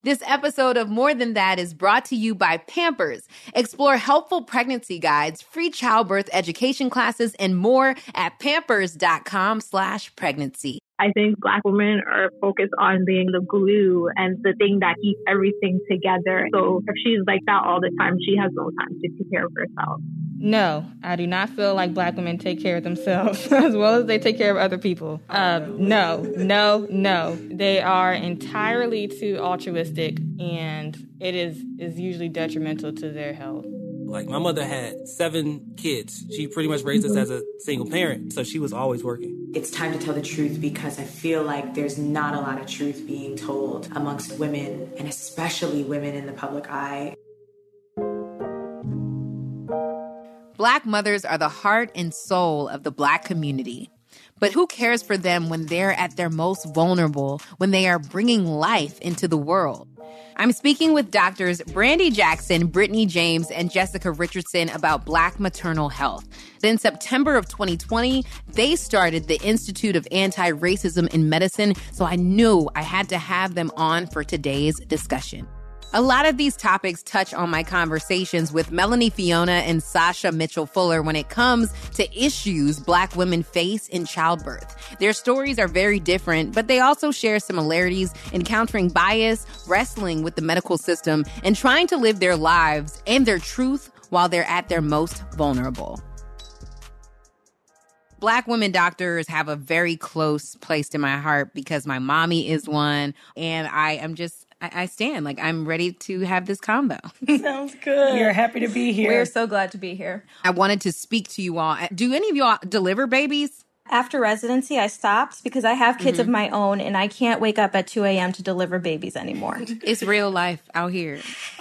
This episode of More Than That is brought to you by Pampers. Explore helpful pregnancy guides, free childbirth education classes, and more at pampers.com/pregnancy. I think Black women are focused on being the glue and the thing that keeps everything together. So if she's like that all the time, she has no time to take care of herself. No, I do not feel like Black women take care of themselves as well as they take care of other people. No. They are entirely too altruistic, and it is usually detrimental to their health. Like, my mother had 7 kids. She pretty much raised us as a single parent, so she was always working. It's time to tell the truth because I feel like there's not a lot of truth being told amongst women, and especially women in the public eye. Black mothers are the heart and soul of the Black community. But who cares for them when they're at their most vulnerable, when they are bringing life into the world? I'm speaking with doctors Brandy Jackson, Brittany James, and Jessica Richardson about Black maternal health. In September of 2020, they started the Institute of Anti-Racism in Medicine, so I knew I had to have them on for today's discussion. A lot of these topics touch on my conversations with Melanie Fiona and Sasha Mitchell Fuller when it comes to issues Black women face in childbirth. Their stories are very different, but they also share similarities, encountering bias, wrestling with the medical system, and trying to live their lives and their truth while they're at their most vulnerable. Black women doctors have a very close place to my heart because my mommy is one, and I stand. Like, I'm ready to have this combo. Sounds good. We are happy to be here. We're so glad to be here. I wanted to speak to you all. Do any of y'all deliver babies? After residency, I stopped because I have kids of my own, and I can't wake up at 2 a.m. to deliver babies anymore. It's real life out here.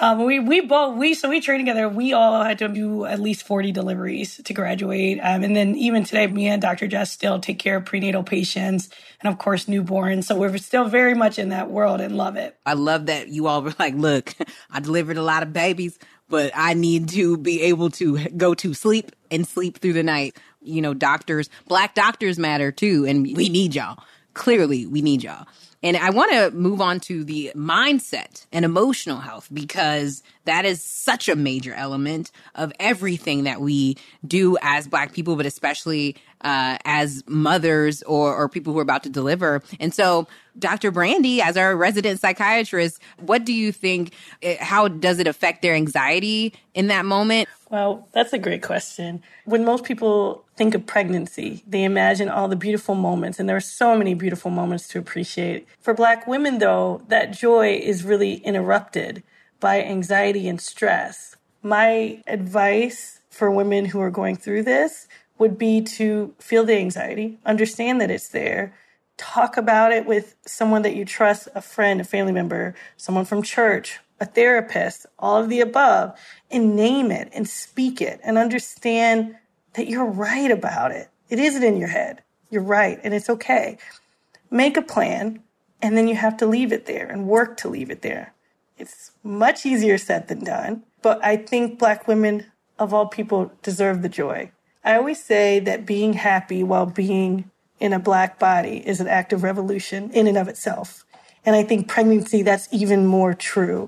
We trained together. We all had to do at least 40 deliveries to graduate. And then even today, me and Dr. Jess still take care of prenatal patients and, of course, newborns. So we're still very much in that world and love it. I love that you all were like, look, I delivered a lot of babies, but I need to be able to go to sleep and sleep through the night. You know, doctors, Black doctors matter too, and we need y'all. Clearly, we need y'all. And I want to move on to the mindset and emotional health, because that is such a major element of everything that we do as Black people, but especially as mothers or people who are about to deliver. And so, Dr. Brandy, as our resident psychiatrist, what do you think, how does it affect their anxiety in that moment? Well, that's a great question. When most people think of pregnancy, they imagine all the beautiful moments, and there are so many beautiful moments to appreciate. For Black women, though, that joy is really interrupted by anxiety and stress. My advice for women who are going through this would be to feel the anxiety, understand that it's there, talk about it with someone that you trust, a friend, a family member, someone from church, a therapist, all of the above, and name it and speak it and understand that you're right about it. It isn't in your head. You're right, and it's okay. Make a plan, and then you have to leave it there and work to leave it there. It's much easier said than done, but I think Black women, of all people, deserve the joy. I always say that being happy while being in a Black body is an act of revolution in and of itself. And I think pregnancy, that's even more true.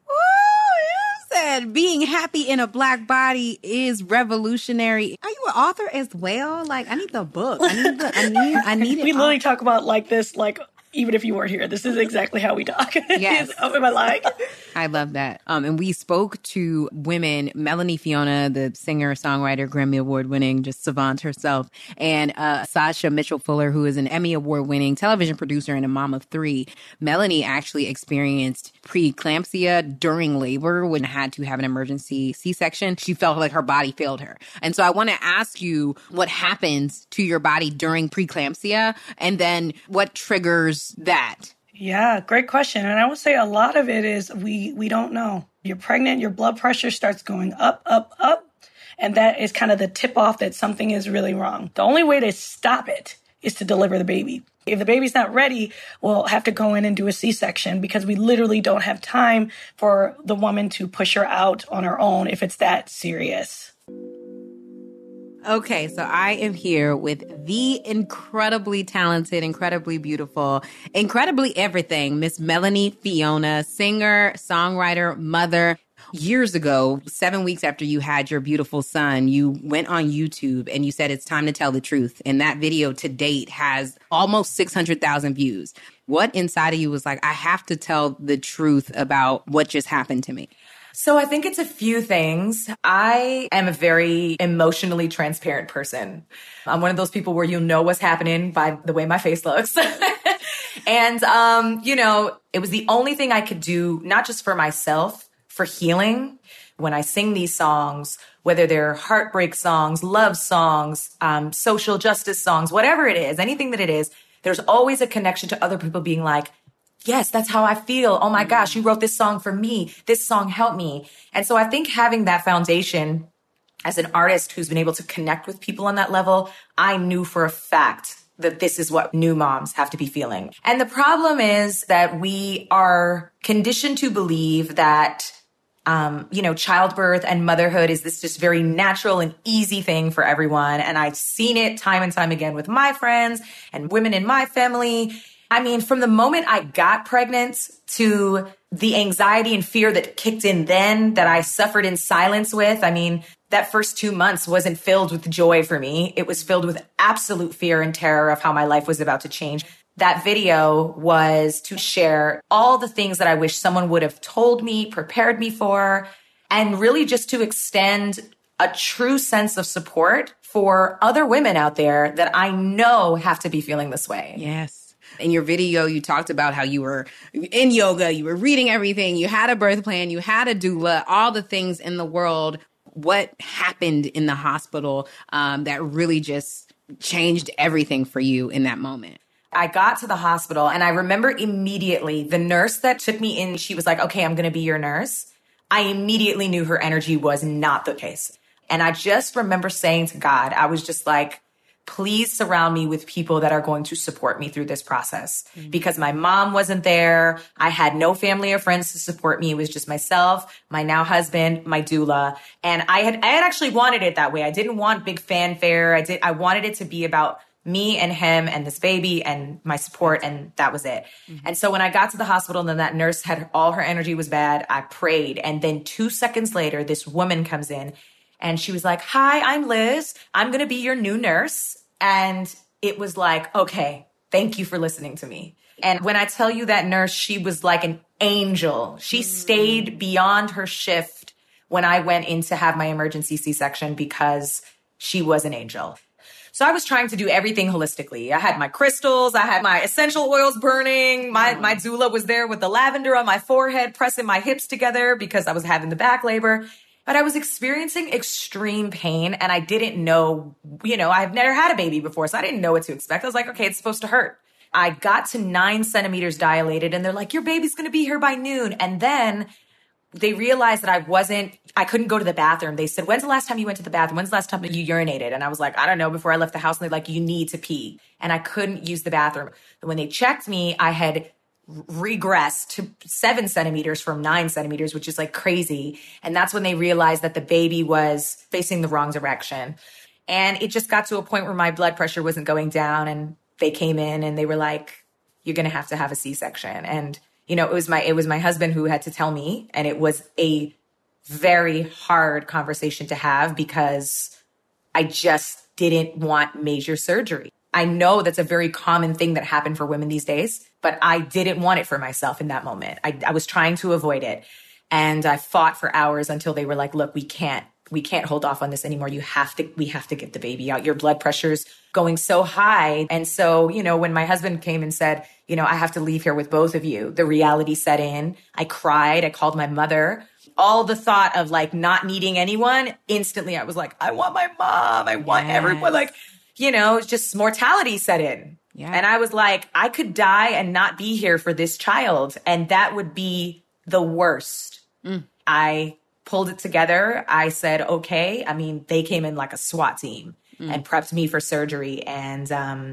Being happy in a Black body is revolutionary. Are you an author as well? Like, I need the book. I need it. We literally talk about like this, like, even if you weren't here, this is exactly how we talk. Yes. Am I lying? I love that. And we spoke to women, Melanie Fiona, the singer, songwriter, Grammy Award winning, just savant herself, and Sasha Mitchell Fuller, who is an Emmy Award winning television producer and a mom of 3. Melanie actually experienced preeclampsia during labor when had to have an emergency C-section. She felt like her body failed her. And so I want to ask you what happens to your body during preeclampsia, and then what triggers that? Yeah, great question. And I would say a lot of it is we don't know. You're pregnant, your blood pressure starts going up, up, up. And that is kind of the tip off that something is really wrong. The only way to stop it is to deliver the baby. If the baby's not ready, we'll have to go in and do a C-section because we literally don't have time for the woman to push her out on her own if it's that serious. Okay, so I am here with the incredibly talented, incredibly beautiful, incredibly everything, Miss Melanie Fiona, singer, songwriter, mother. Years ago, 7 weeks after you had your beautiful son, you went on YouTube and you said it's time to tell the truth. And that video to date has almost 600,000 views. What inside of you was like, I have to tell the truth about what just happened to me? So I think it's a few things. I am a very emotionally transparent person. I'm one of those people where you know what's happening by the way my face looks. And, it was the only thing I could do, not just for myself, for healing. When I sing these songs, whether they're heartbreak songs, love songs, social justice songs, whatever it is, anything that it is, there's always a connection to other people being like, yes, that's how I feel. Oh my gosh, you wrote this song for me. This song helped me. And so I think having that foundation as an artist who's been able to connect with people on that level, I knew for a fact that this is what new moms have to be feeling. And the problem is that we are conditioned to believe that childbirth and motherhood is this just very natural and easy thing for everyone. And I've seen it time and time again with my friends and women in my family. I mean, from the moment I got pregnant to the anxiety and fear that kicked in then that I suffered in silence with, I mean, that first 2 months wasn't filled with joy for me. It was filled with absolute fear and terror of how my life was about to change. That video was to share all the things that I wish someone would have told me, prepared me for, and really just to extend a true sense of support for other women out there that I know have to be feeling this way. Yes. In your video, you talked about how you were in yoga, you were reading everything, you had a birth plan, you had a doula, all the things in the world. What happened in the hospital that really just changed everything for you in that moment? I got to the hospital and I remember immediately the nurse that took me in, she was like, okay, I'm going to be your nurse. I immediately knew her energy was not the case. And I just remember saying to God, I was just like, please surround me with people that are going to support me through this process. Because my mom wasn't there. I had no family or friends to support me. It was just myself, my now husband, my doula. And I had actually wanted it that way. I didn't want big fanfare. I wanted it to be about me and him and this baby and my support. And that was it. And so when I got to the hospital and then that nurse had all her energy was bad, I prayed. And then 2 seconds later, this woman comes in. And she was like, hi, I'm Liz. I'm going to be your new nurse. And it was like, okay, thank you for listening to me. And when I tell you that nurse, she was like an angel. She stayed beyond her shift when I went in to have my emergency C-section because she was an angel. So I was trying to do everything holistically. I had my crystals. I had my essential oils burning. My doula was there with the lavender on my forehead, pressing my hips together because I was having the back labor. But I was experiencing extreme pain and I didn't know, I've never had a baby before, so I didn't know what to expect. I was like, okay, it's supposed to hurt. I got to 9 centimeters dilated and they're like, your baby's going to be here by noon. And then they realized that I couldn't go to the bathroom. They said, when's the last time you went to the bathroom? When's the last time you urinated? And I was like, I don't know, before I left the house. And they're like, you need to pee. And I couldn't use the bathroom. And when they checked me, I had regressed to 7 centimeters from 9 centimeters, which is like crazy. And that's when they realized that the baby was facing the wrong direction. And it just got to a point where my blood pressure wasn't going down. And they came in and they were like, you're going to have a C-section. And, it was my husband who had to tell me. And it was a very hard conversation to have because I just didn't want major surgery. I know that's a very common thing that happened for women these days, but I didn't want it for myself in that moment. I was trying to avoid it. And I fought for hours until they were like, look, we can't hold off on this anymore. We have to get the baby out. Your blood pressure's going so high. And so, when my husband came and said, I have to leave here with both of you, the reality set in. I cried. I called my mother. All the thought of like not needing anyone, instantly I was like, I want my mom. I want everyone. Like, just mortality set in. Yeah. And I was like, I could die and not be here for this child. And that would be the worst. I pulled it together. I said, okay. I mean, they came in like a SWAT team and prepped me for surgery. And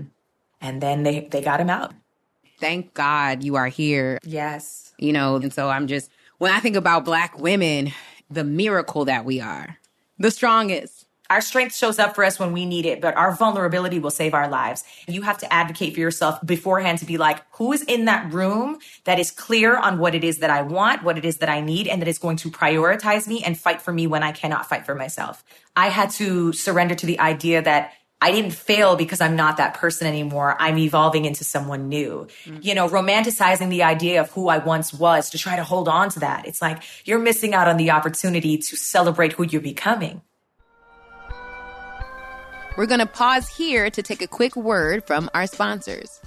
then they got him out. Thank God you are here. Yes. And so when I think about Black women, the miracle that we are, the strongest. Our strength shows up for us when we need it, but our vulnerability will save our lives. You have to advocate for yourself beforehand to be like, who is in that room that is clear on what it is that I want, what it is that I need, and that is going to prioritize me and fight for me when I cannot fight for myself. I had to surrender to the idea that I didn't fail because I'm not that person anymore. I'm evolving into someone new. You know, romanticizing the idea of who I once was to try to hold on to that. It's like you're missing out on the opportunity to celebrate who you're becoming. We're going to pause here to take a quick word from our sponsors.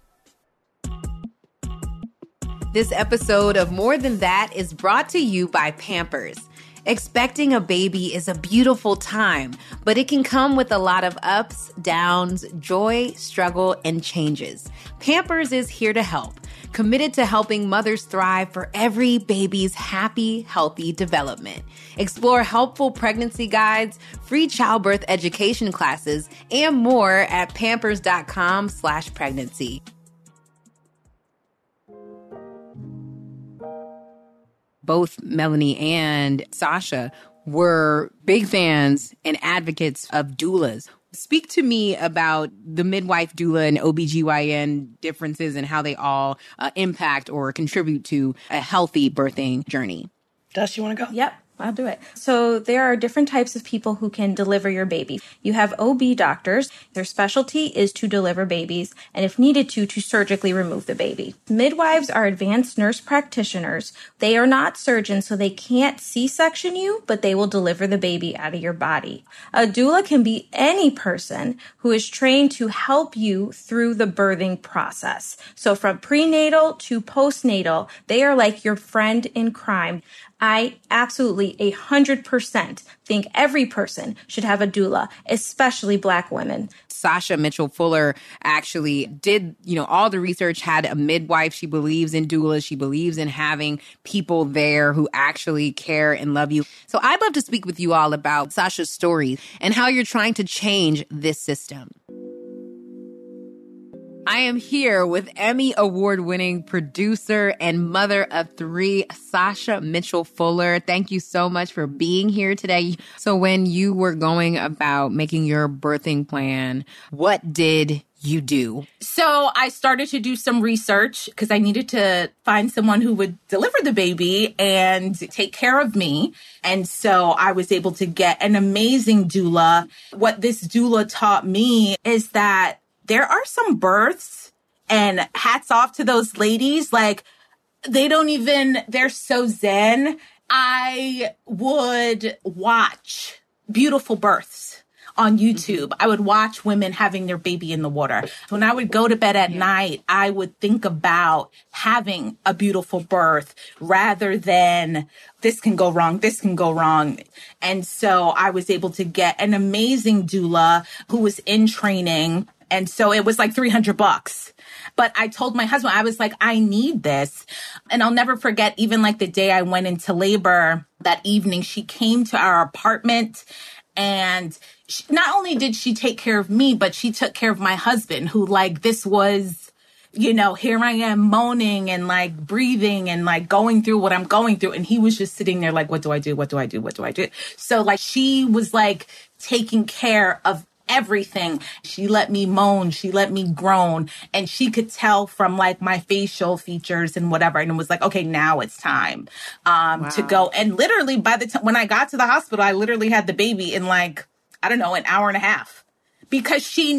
This episode of More Than That is brought to you by Pampers. Expecting a baby is a beautiful time, but it can come with a lot of ups, downs, joy, struggle, and changes. Pampers is here to help, committed to helping mothers thrive for every baby's happy, healthy development. Explore helpful pregnancy guides, free childbirth education classes, and more at pampers.com/pregnancy. Both Melanie and Sasha were big fans and advocates of doulas. Speak to me about the midwife, doula, and OBGYN differences and how they all impact or contribute to a healthy birthing journey. Dust, you want to go? Yep. I'll do it. So there are different types of people who can deliver your baby. You have OB doctors. Their specialty is to deliver babies, and if needed to surgically remove the baby. Midwives are advanced nurse practitioners. They are not surgeons, so they can't C-section you, but they will deliver the baby out of your body. A doula can be any person who is trained to help you through the birthing process. So from prenatal to postnatal, they are like your friend in crime. I absolutely 100% think every person should have a doula, especially Black women. Sasha Mitchell Fuller actually did, all the research, had a midwife. She believes in doulas. She believes in having people there who actually care and love you. So I'd love to speak with you all about Sasha's story and how you're trying to change this system. I am here with Emmy award-winning producer and mother of 3, Sasha Mitchell Fuller. Thank you so much for being here today. So when you were going about making your birthing plan, what did you do? So I started to do some research because I needed to find someone who would deliver the baby and take care of me. And so I was able to get an amazing doula. What this doula taught me is that there are some births, and hats off to those ladies, like they're so zen. I would watch beautiful births on YouTube. I would watch women having their baby in the water. When I would go to bed at night, I would think about having a beautiful birth rather than this can go wrong, this can go wrong. And so I was able to get an amazing doula who was in training. And so it was like $300. But I told my husband, I was like, I need this. And I'll never forget, even like the day I went into labor that evening, she came to our apartment, and not only did she take care of me, but she took care of my husband, who this was, here I am moaning and breathing and going through what I'm going through. And he was just sitting there like, what do I do? What do I do? What do I do? So she was taking care of everything. She let me moan. She let me groan. And she could tell from my facial features and whatever. And it was okay, now it's time to go. And literally by the time when I got to the hospital, I literally had the baby in an hour and a half, because she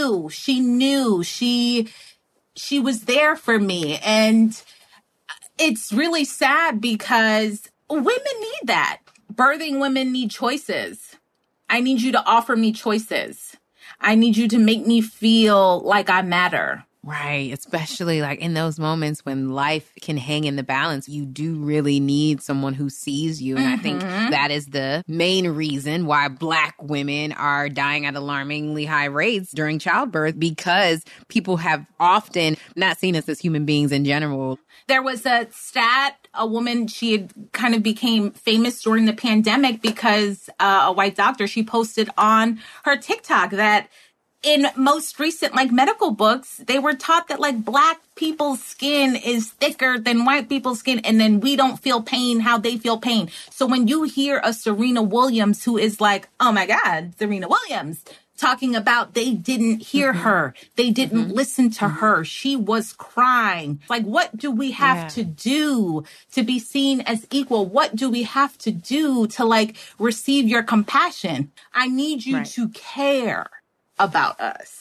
was there for me. And it's really sad because women need that. Birthing women need choices. I need you to offer me choices. I need you to make me feel like I matter. Right. Especially in those moments when life can hang in the balance, you do really need someone who sees you. And I think that is the main reason why Black women are dying at alarmingly high rates during childbirth, because people have often not seen us as human beings in general. There was a stat, a woman, she had kind of became famous during the pandemic because a white doctor, she posted on her TikTok that in most recent medical books, they were taught that Black people's skin is thicker than white people's skin, and then we don't feel pain how they feel pain. So when you hear a Serena Williams who is oh my God, Serena Williams, talking about they didn't hear her, they didn't listen to her, she was crying. What do we have to do to be seen as equal? What do we have to do to receive your compassion? I need you to care about us.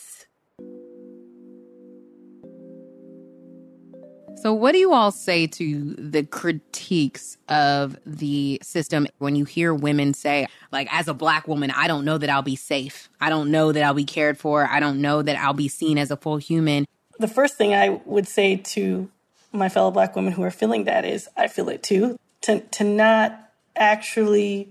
So what do you all say to the critiques of the system when you hear women say, as a Black woman, I don't know that I'll be safe. I don't know that I'll be cared for. I don't know that I'll be seen as a full human. The first thing I would say to my fellow Black women who are feeling that is, I feel it too, to not actually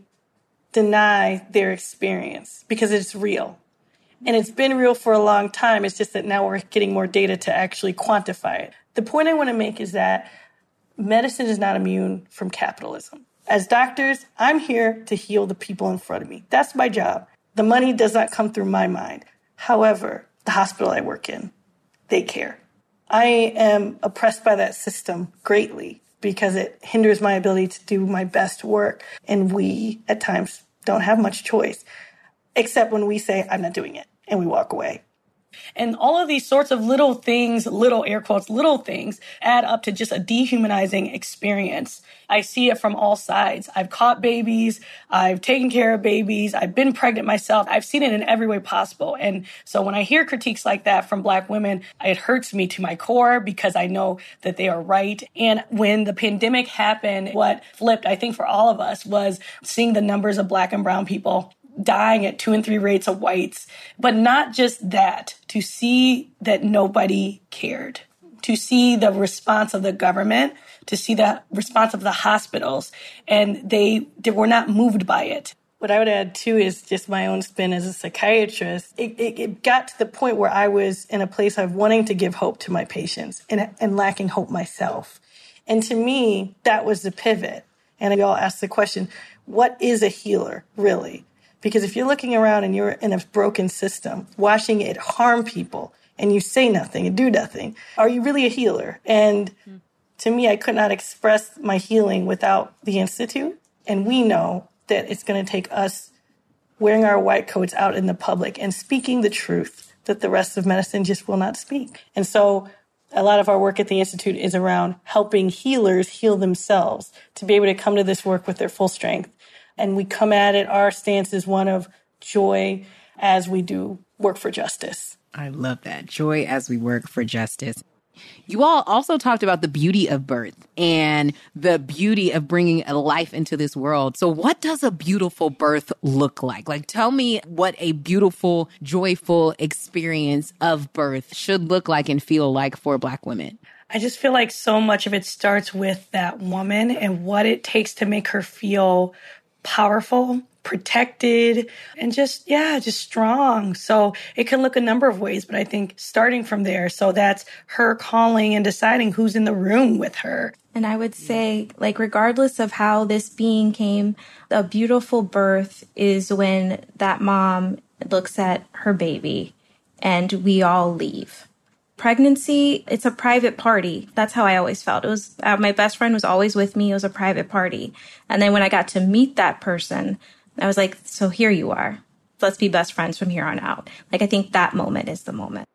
deny their experience because it's real. And it's been real for a long time. It's just that now we're getting more data to actually quantify it. The point I want to make is that medicine is not immune from capitalism. As doctors, I'm here to heal the people in front of me. That's my job. The money does not come through my mind. However, the hospital I work in, they care. I am oppressed by that system greatly because it hinders my ability to do my best work. And we, at times, don't have much choice, except when we say, I'm not doing it, and we walk away. And all of these sorts of little things, little air quotes, little things add up to just a dehumanizing experience. I see it from all sides. I've caught babies. I've taken care of babies. I've been pregnant myself. I've seen it in every way possible. And so when I hear critiques like that from Black women, it hurts me to my core because I know that they are right. And when the pandemic happened, what flipped, I think, for all of us was seeing the numbers of Black and brown people dying at 2 and 3 rates of whites. But not just that, to see that nobody cared, to see the response of the government, to see the response of the hospitals, and they were not moved by it. What I would add, too, is just my own spin as a psychiatrist. It got to the point where I was in a place of wanting to give hope to my patients and lacking hope myself. And to me, that was the pivot. And we all asked the question, what is a healer, really? Because if you're looking around and you're in a broken system, watching it harm people, and you say nothing and do nothing, are you really a healer? And to me, I could not express my healing without the Institute. And we know that it's going to take us wearing our white coats out in the public and speaking the truth that the rest of medicine just will not speak. And so a lot of our work at the Institute is around helping healers heal themselves to be able to come to this work with their full strength. And we come at it, our stance is one of joy as we do work for justice. I love that. Joy as we work for justice. You all also talked about the beauty of birth and the beauty of bringing a life into this world. So what does a beautiful birth look like? Tell me what a beautiful, joyful experience of birth should look like and feel like for Black women. I just feel like so much of it starts with that woman and what it takes to make her feel powerful, protected, and just strong. So it can look a number of ways, but I think starting from there, so that's her calling and deciding who's in the room with her. And I would say, regardless of how this being came, a beautiful birth is when that mom looks at her baby and we all leave. Pregnancy, it's a private party. That's how I always felt. It was my best friend was always with me. It was a private party. And then when I got to meet that person, I was like, so here you are. Let's be best friends from here on out. I think that moment is the moment.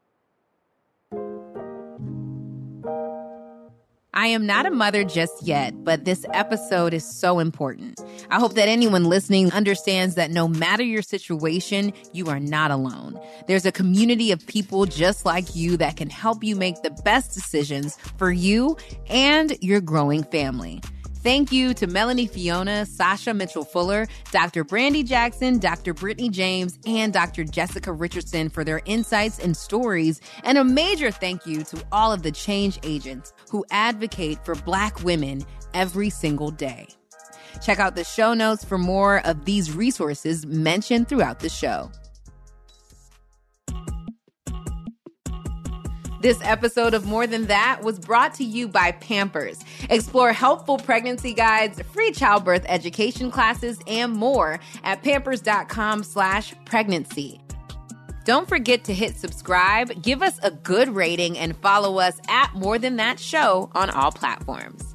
I am not a mother just yet, but this episode is so important. I hope that anyone listening understands that no matter your situation, you are not alone. There's a community of people just like you that can help you make the best decisions for you and your growing family. Thank you to Melanie Fiona, Sasha Mitchell-Fuller, Dr. Brandy Jackson, Dr. Brittany James, and Dr. Jessica Richardson for their insights and stories. And a major thank you to all of the change agents who advocate for Black women every single day. Check out the show notes for more of these resources mentioned throughout the show. This episode of More Than That was brought to you by Pampers. Explore helpful pregnancy guides, free childbirth education classes, and more at pampers.com/pregnancy. Don't forget to hit subscribe, give us a good rating, and follow us at More Than That Show on all platforms.